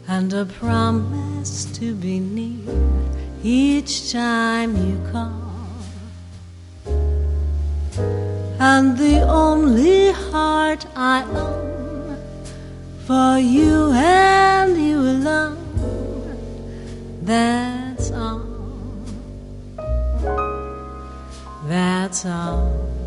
and a promise to be near each time you call, and the only heart I own for you and you alone. That's all. That's all.